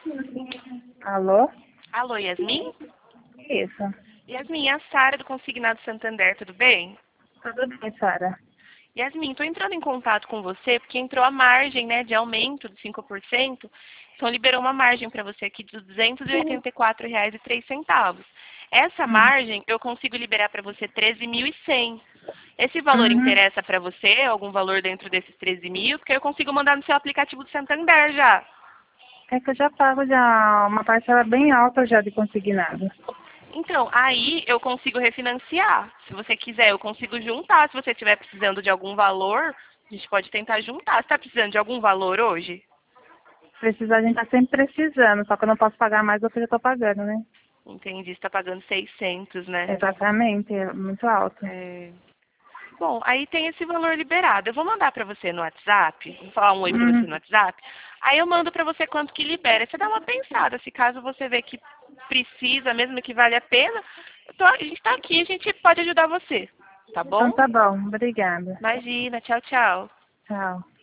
Alô? Alô, Yasmin? Isso. Yasmin, é a Sara do Consignado Santander, tudo bem? Tudo bem, Sara? Yasmin, estou entrando em contato com você porque entrou a margem, né, de aumento de 5%. Então liberou uma margem para você aqui de R$ 284,03. Essa Hum. margem eu consigo liberar para você 13.100. Esse valor Uhum. interessa para você? Algum valor dentro desses 13 mil? Porque eu consigo mandar no seu aplicativo do Santander já. É que eu já pago já uma parcela bem alta já de consignado. Então, aí eu consigo refinanciar. Se você quiser, eu consigo juntar. Se você estiver precisando de algum valor, a gente pode tentar juntar. Você está precisando de algum valor hoje? Precisar, a gente tá sempre precisando, só que eu não posso pagar mais do que eu já tô pagando, né? Entendi, você está pagando 600, né? Exatamente, é muito alto. É. Bom, aí tem esse valor liberado. Eu vou mandar para você no WhatsApp, vou falar um oi para você Uhum. no WhatsApp. Aí eu mando para você quanto que libera. Você dá uma pensada, se caso você vê que precisa, mesmo que vale a pena, a gente está aqui, a gente pode ajudar você. Tá Então bom? tá bom, obrigada. Imagina, tchau, tchau. Tchau.